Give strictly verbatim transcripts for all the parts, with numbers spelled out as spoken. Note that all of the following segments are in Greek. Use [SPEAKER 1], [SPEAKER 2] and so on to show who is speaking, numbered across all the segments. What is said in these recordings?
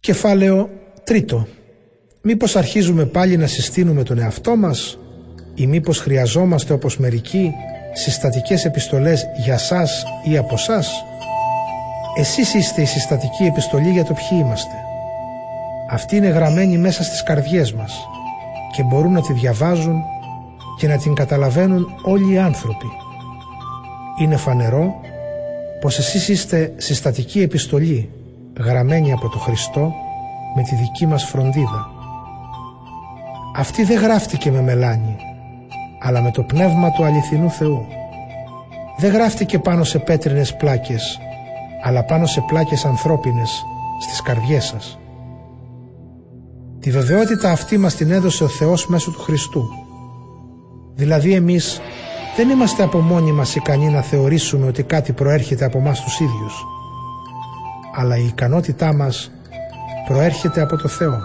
[SPEAKER 1] Κεφάλαιο τρίτο. Μήπως αρχίζουμε πάλι να συστήνουμε τον εαυτό μας ή μήπως χρειαζόμαστε όπως μερικοί συστατικές επιστολές για σας ή από σας? Εσείς είστε η συστατική επιστολή για το ποιοι είμαστε. Αυτή είναι γραμμένη μέσα στις καρδιές μας και μπορούν να τη διαβάζουν και να την καταλαβαίνουν όλοι οι άνθρωποι. Είναι φανερό πως εσείς είστε συστατική επιστολή γραμμένη από το Χριστό με τη δική μας φροντίδα. Αυτή δεν γράφτηκε με μελάνι, αλλά με το πνεύμα του αληθινού Θεού. Δεν γράφτηκε πάνω σε πέτρινες πλάκες, αλλά πάνω σε πλάκες ανθρώπινες στις καρδιές σας. Τη βεβαιότητα αυτή μας την έδωσε ο Θεός μέσω του Χριστού. Δηλαδή εμείς δεν είμαστε από μόνοι μας ικανοί να θεωρήσουμε ότι κάτι προέρχεται από μας τους ίδιους, αλλά η ικανότητά μας προέρχεται από το Θεό.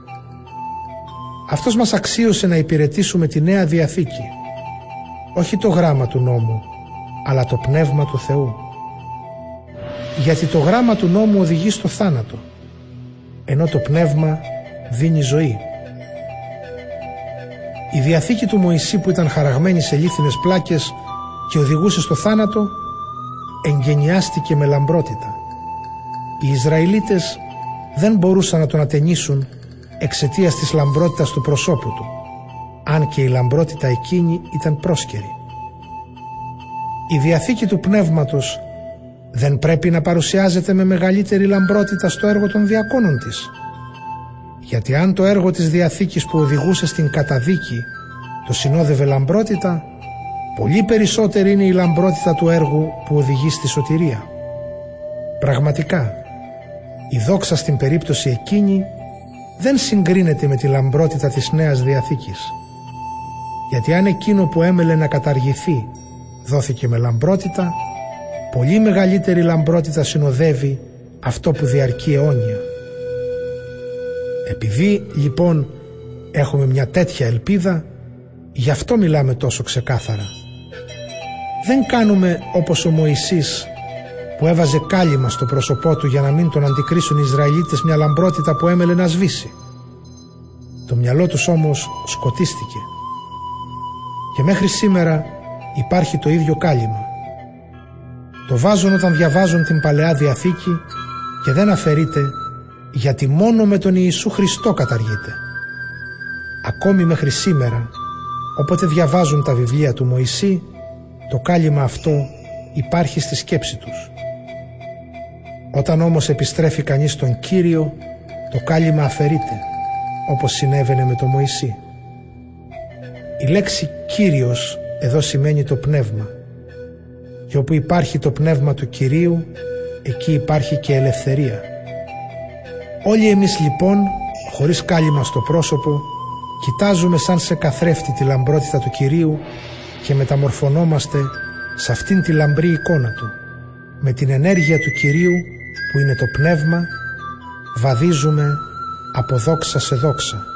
[SPEAKER 1] Αυτός μας αξίωσε να υπηρετήσουμε τη Νέα Διαθήκη, όχι το γράμμα του νόμου, αλλά το πνεύμα του Θεού. Γιατί το γράμμα του νόμου οδηγεί στο θάνατο, ενώ το πνεύμα δίνει ζωή. Η Διαθήκη του Μωυσή που ήταν χαραγμένη σε λίθινες πλάκες και οδηγούσε στο θάνατο, εγγενιάστηκε με λαμπρότητα. Οι Ισραηλίτες δεν μπορούσαν να τον ατενίσουν εξαιτίας της λαμπρότητας του προσώπου του, αν και η λαμπρότητα εκείνη ήταν πρόσκαιρη. Η Διαθήκη του Πνεύματος δεν πρέπει να παρουσιάζεται με μεγαλύτερη λαμπρότητα στο έργο των διακόνων της? Γιατί αν το έργο της Διαθήκης που οδηγούσε στην καταδίκη το συνόδευε λαμπρότητα, πολύ περισσότερη είναι η λαμπρότητα του έργου που οδηγεί στη σωτηρία. Πραγματικά, η δόξα στην περίπτωση εκείνη δεν συγκρίνεται με τη λαμπρότητα της Νέας Διαθήκης. Γιατί αν εκείνο που έμελε να καταργηθεί δόθηκε με λαμπρότητα, πολύ μεγαλύτερη λαμπρότητα συνοδεύει αυτό που διαρκεί αιώνια. Επειδή λοιπόν έχουμε μια τέτοια ελπίδα, γι' αυτό μιλάμε τόσο ξεκάθαρα. Δεν κάνουμε όπως ο Μωυσής που έβαζε κάλυμα στο πρόσωπό του για να μην τον αντικρίσουν οι Ισραηλίτες μια λαμπρότητα που έμελε να σβήσει. Το μυαλό τους όμως σκοτίστηκε. Και μέχρι σήμερα υπάρχει το ίδιο κάλυμα. Το βάζουν όταν διαβάζουν την Παλαιά Διαθήκη και δεν αφαιρείται, γιατί μόνο με τον Ιησού Χριστό καταργείται. Ακόμη μέχρι σήμερα, όποτε διαβάζουν τα βιβλία του Μωυσή, το κάλυμα αυτό υπάρχει στη σκέψη τους. Όταν όμως επιστρέφει κανείς στον Κύριο, το κάλυμα αφαιρείται, όπως συνέβαινε με τον Μωυσή. Η λέξη Κύριος εδώ σημαίνει το πνεύμα, και όπου υπάρχει το πνεύμα του Κυρίου, εκεί υπάρχει και ελευθερία. Όλοι εμείς λοιπόν, χωρίς κάλυμα στο πρόσωπο, κοιτάζουμε σαν σε καθρέφτη τη λαμπρότητα του Κυρίου και μεταμορφωνόμαστε σε αυτήν τη λαμπρή εικόνα του. Με την ενέργεια του Κυρίου που είναι το πνεύμα, βαδίζουμε από δόξα σε δόξα.